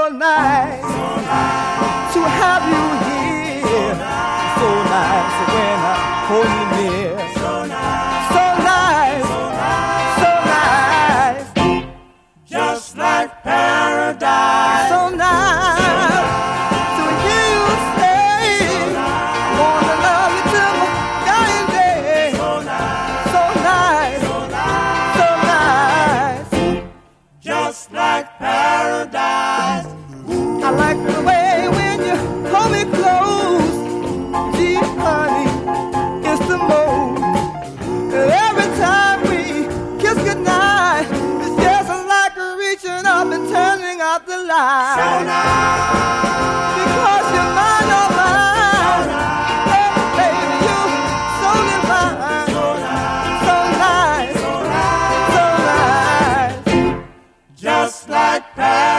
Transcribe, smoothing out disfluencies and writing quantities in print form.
so nice, to have you here. So nice when I hold you near. So nice, just like paradise. So nice to hear you say, gonna love you till my dying day. So nice, just like paradise. I like the way when you hold me close. Gee, honey, it's the most. Every time we kiss goodnight, it's just like reaching up and turning out the light. So nice, because you're mine, oh mine. Oh, baby, you're so divine. So nice, just like paradise.